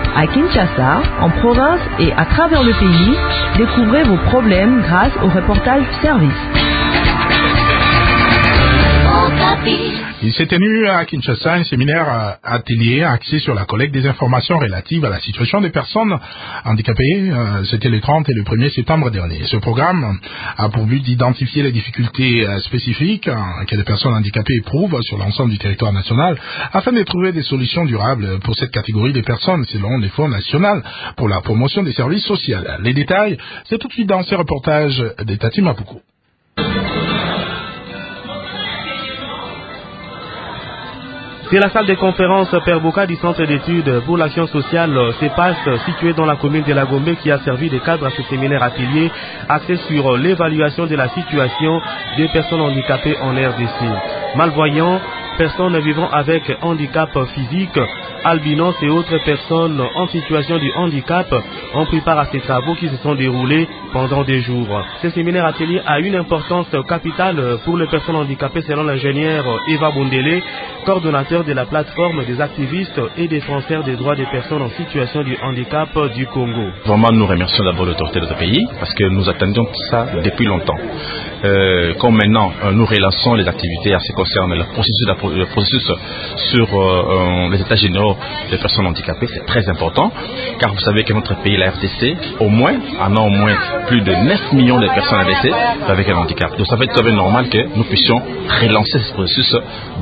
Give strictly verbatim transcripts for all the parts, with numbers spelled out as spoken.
À Kinshasa, en province et à travers le pays, découvrez vos problèmes grâce au reportage service. Il s'est tenu à Kinshasa un séminaire atelier axé sur la collecte des informations relatives à la situation des personnes handicapées. C'était le trente et le premier septembre dernier. Ce programme a pour but d'identifier les difficultés spécifiques que les personnes handicapées éprouvent sur l'ensemble du territoire national afin de trouver des solutions durables pour cette catégorie de personnes selon les fonds nationaux pour la promotion des services sociaux. Les détails, c'est tout de suite dans ce reportage de Tati Mapuko. C'est la salle de conférence Père Boka du Centre d'études pour l'action sociale C E P A S située dans la commune de La Gombe qui a servi de cadre à ce séminaire atelier axé sur l'évaluation de la situation des personnes handicapées en R D C. Malvoyants, personnes vivant avec handicap physique, albinos et autres personnes en situation de handicap ont pris part à ces travaux qui se sont déroulés pendant des jours. Ce séminaire atelier a une importance capitale pour les personnes handicapées selon l'ingénieur Eva Bondele, coordonnateur de la plateforme des activistes et défenseurs des droits des personnes en situation de handicap du Congo. Vraiment, nous remercions d'abord l'autorité de notre pays parce que nous attendions ça depuis longtemps. Euh, comme maintenant euh, nous relançons les activités à ce qui concerne le processus, le processus sur euh, les états généraux des personnes handicapées, c'est très important car vous savez que notre pays, la R D C, au moins, en a au moins plus de neuf millions de personnes R D C avec un handicap. Donc ça va être tout à fait normal que nous puissions relancer ce processus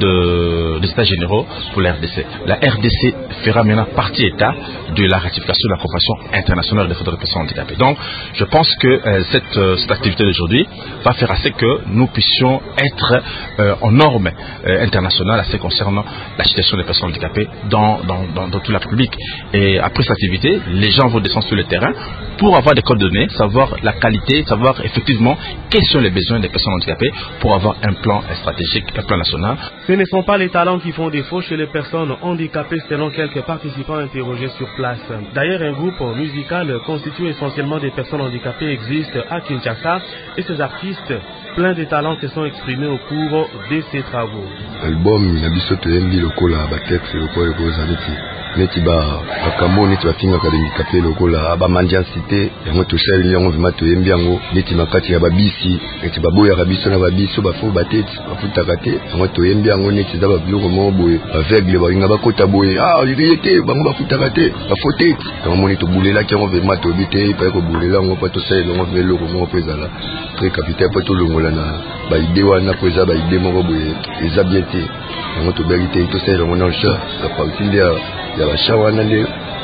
de, des états généraux pour la R D C. La R D C fera maintenant partie état de la ratification de la Convention internationale des droits des personnes handicapées. Donc je pense que euh, cette, euh, cette activité d'aujourd'hui va faire assez que nous puissions être euh, en normes euh, internationales à ce qui concerne la situation des personnes handicapées dans, dans, dans, dans toute la République. Et après cette activité, les gens vont descendre sur le terrain pour avoir des coordonnées, savoir la qualité, savoir effectivement quels sont les besoins des personnes handicapées pour avoir un plan stratégique, un plan national. Ce ne sont pas les talents qui font défaut chez les personnes handicapées selon quelques participants interrogés sur place. D'ailleurs, un groupe musical constitué essentiellement des personnes handicapées existe à Kinshasa et ces artistes plein de talents se sont exprimés au cours de ces travaux. Album Nabisoto Endi Lokola Batex Lokola Zaniti neti ba bakamo neti bafinga ka handicapé lokola ba mandiancité yango to sel yango vima to yembi yango neti makati ya babisi neti baboya kabiso na babiso bafo bateti bafuta kate yango to yembi yango neti za babiloko mo boye aveugle bainga bakota boye ah yete bango bafuta kate bafoteti yango moni to bulela ki yango vima to bité pa ko bulela yango pa to sel yango velo ko mo pezala très capitaine pa to longola na ba idée wana ko za ba idée mo boye eza bien te yango to berité to sel yango na chat ka pa utindia ya bashawana nde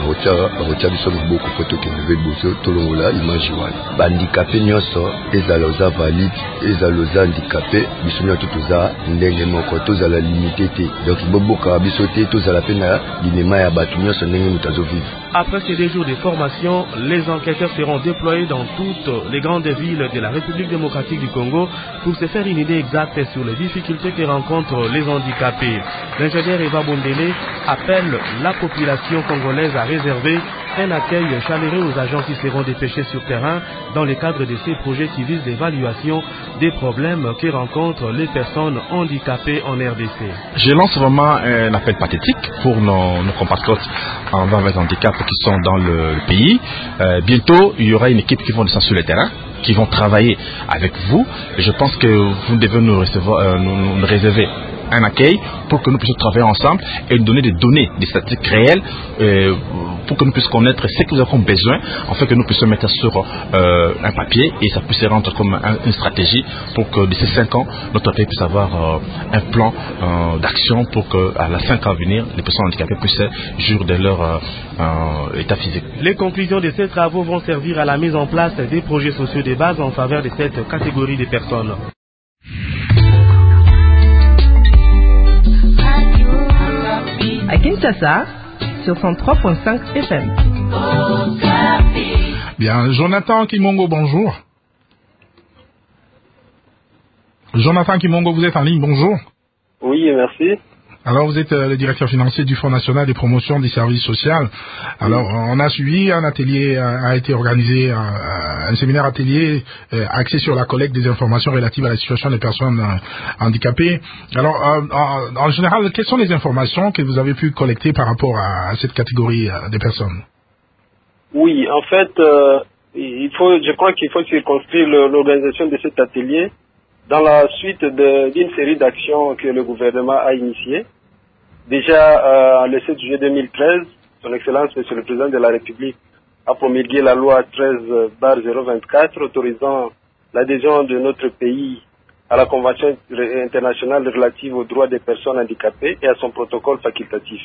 akotia biso maboko po tokende boso tolongola image wana bandikape nyonso ezala oza valide ezala oza handikape biso nyonso toza ndenge moko tozala limité te donc boboka biso te tozala pe na linema ya bato nyonso ndenge moto azovivre. Après ces deux jours de formation, les enquêteurs seront déployés dans toutes les grandes villes de la République démocratique du Congo pour se faire une idée exacte sur les difficultés que rencontrent les handicapés. L'ingénieur Eva Bondele appelle la population congolaise à réserver un accueil chaleureux aux agents qui seront dépêchés sur terrain dans le cadre de ces projets qui visent l'évaluation des problèmes que rencontrent les personnes handicapées en R D C. Je lance vraiment un appel pathétique pour nos, nos compatriotes envers les handicaps qui sont dans le, le pays. Euh, bientôt, il y aura une équipe qui vont descendre sur le terrain, qui vont travailler avec vous. Et je pense que vous devez nous, recevoir, euh, nous, nous réserver un accueil pour que nous puissions travailler ensemble et nous donner des données, des statistiques réelles euh, pour que nous puissions connaître ce que nous avons besoin, afin que nous puissions mettre sur euh, un papier et ça puisse rendre comme un, une stratégie pour que d'ici cinq ans, notre pays puisse avoir euh, un plan euh, d'action pour qu'à la cinq ans à venir, les personnes handicapées puissent jouir de leur euh, euh, état physique. Les conclusions de ces travaux vont servir à la mise en place des projets sociaux de base en faveur de cette catégorie de personnes. À Kinshasa, sur cent trois point cinq F M. Bien, Jonathan Kimongo, bonjour. Jonathan Kimongo, vous êtes en ligne, bonjour. Oui, merci. Alors, vous êtes euh, le directeur financier du Fonds national de promotion des services sociaux. Alors, oui. On a suivi un atelier, a, a été organisé, un, un séminaire atelier euh, axé sur la collecte des informations relatives à la situation des personnes euh, handicapées. Alors, euh, en, en général, quelles sont les informations que vous avez pu collecter par rapport à, à cette catégorie euh, de personnes? Oui, en fait, euh, il faut, je crois qu'il faut circonscrire l'organisation de cet atelier dans la suite d'une série d'actions que le gouvernement a initiées. Déjà, euh, le sept juillet deux mille treize, Son Excellence, Monsieur le Président de la République, a promulgué la loi treize barre zéro vingt-quatre autorisant l'adhésion de notre pays à la Convention internationale relative aux droits des personnes handicapées et à son protocole facultatif.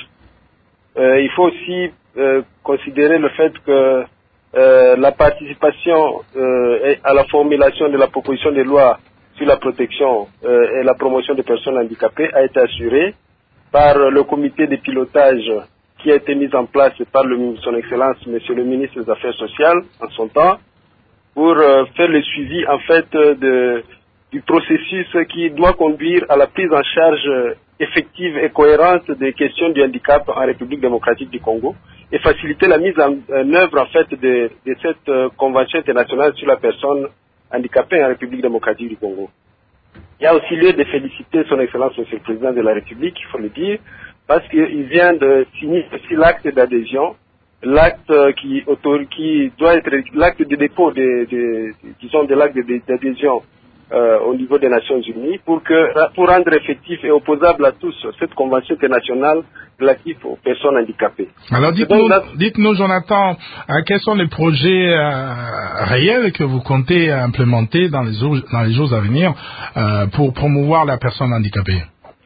Euh, il faut aussi euh, considérer le fait que euh, la participation euh, à la formulation de la proposition de loi sur la protection euh, et la promotion des personnes handicapées a été assurée par le comité de pilotage qui a été mis en place par le, son Excellence, Monsieur le Ministre des Affaires sociales, en son temps, pour euh, faire le suivi en fait de, du processus qui doit conduire à la prise en charge effective et cohérente des questions du handicap en République démocratique du Congo et faciliter la mise en, en œuvre en fait de, de cette euh, convention internationale sur la personne handicapée en République démocratique du Congo. Il y a aussi lieu de féliciter son Excellence Monsieur le Président de la République, il faut le dire, parce qu'il vient de signer aussi l'acte d'adhésion, l'acte qui, qui doit être l'acte de dépôt de, de, disons de l'acte d'adhésion euh, au niveau des Nations Unies pour que pour rendre effectif et opposable à tous cette convention internationale relative aux personnes handicapées. Alors dites-nous, dites-nous Jonathan, euh, quels sont les projets euh, réels que vous comptez implémenter dans les jours, dans les jours à venir euh, pour promouvoir la personne handicapée?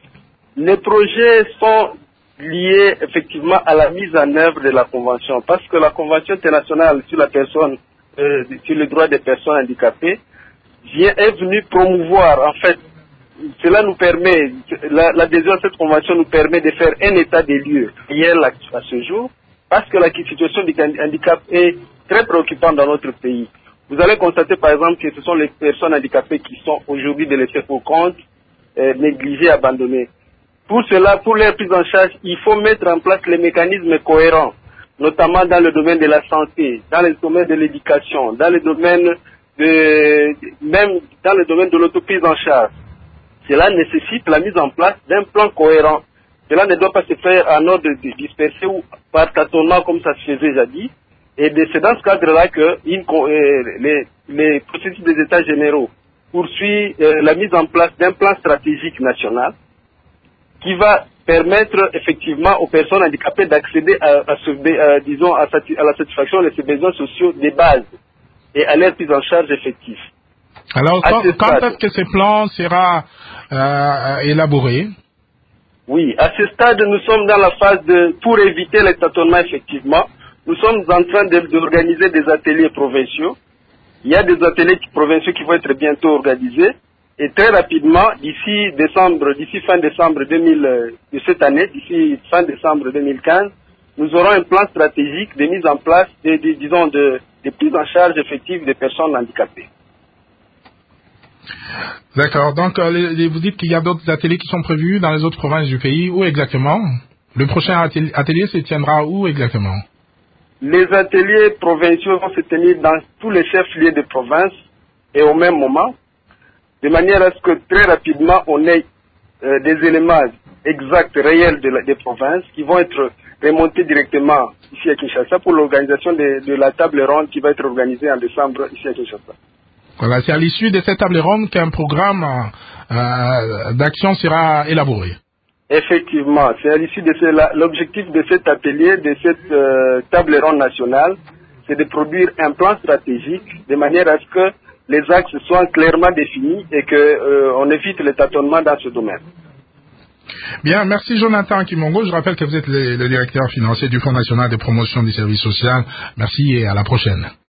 Les projets sont liés effectivement à la mise en œuvre de la convention, parce que la convention internationale sur la personne, euh, sur les droits des personnes handicapées, vient, est venue promouvoir, en fait, cela nous permet, l'adhésion à cette convention nous permet de faire un état des lieux réel à, à ce jour, parce que la situation du handicap est très préoccupante dans notre pays. Vous allez constater par exemple que ce sont les personnes handicapées qui sont aujourd'hui délaissées pour compte, euh, négligées, abandonnées. Pour cela, pour leur prise en charge, il faut mettre en place les mécanismes cohérents, notamment dans le domaine de la santé, dans le domaine de l'éducation, dans le domaine de, même dans le domaine de l'autoprise en charge. Cela nécessite la mise en place d'un plan cohérent. Cela ne doit pas se faire en ordre dispersé ou par tâtonnement comme ça se faisait jadis. Et c'est dans ce cadre-là que une, les, les processus des États généraux poursuivent euh, la mise en place d'un plan stratégique national qui va permettre effectivement aux personnes handicapées d'accéder à, à, ce, à, disons, à, à la satisfaction de ces besoins sociaux de base et à leur prise en charge effective. Alors, quand, quand est-ce que ce plan sera euh, élaboré? Oui, à ce stade, nous sommes dans la phase de, pour éviter les tâtonnements effectivement, nous sommes en train d'organiser de, des ateliers provinciaux. Il y a des ateliers provinciaux qui vont être bientôt organisés. Et très rapidement, d'ici décembre, d'ici fin décembre deux mille, de cette année, d'ici fin décembre deux mille quinze, nous aurons un plan stratégique de mise en place, de, de, disons, de, de prise en charge effective des personnes handicapées. D'accord. Donc, euh, les, vous dites qu'il y a d'autres ateliers qui sont prévus dans les autres provinces du pays. Où exactement? Le prochain atelier, atelier se tiendra où exactement? Les ateliers provinciaux vont se tenir dans tous les chefs-lieux de province et au même moment, de manière à ce que très rapidement on ait euh, des éléments exacts, réels de la, des provinces qui vont être remontés directement ici à Kinshasa pour l'organisation de, de la table ronde qui va être organisée en décembre ici à Kinshasa. Voilà, c'est à l'issue de cette table ronde qu'un programme euh, d'action sera élaboré. Effectivement, c'est à l'issue de cela. L'objectif de cet atelier, de cette euh, table ronde nationale, c'est de produire un plan stratégique de manière à ce que les axes soient clairement définis et qu'on euh, évite le tâtonnement dans ce domaine. Bien, merci Jonathan Kimongo. Je rappelle que vous êtes le, le directeur financier du Fonds national de promotion du service social. Merci et à la prochaine.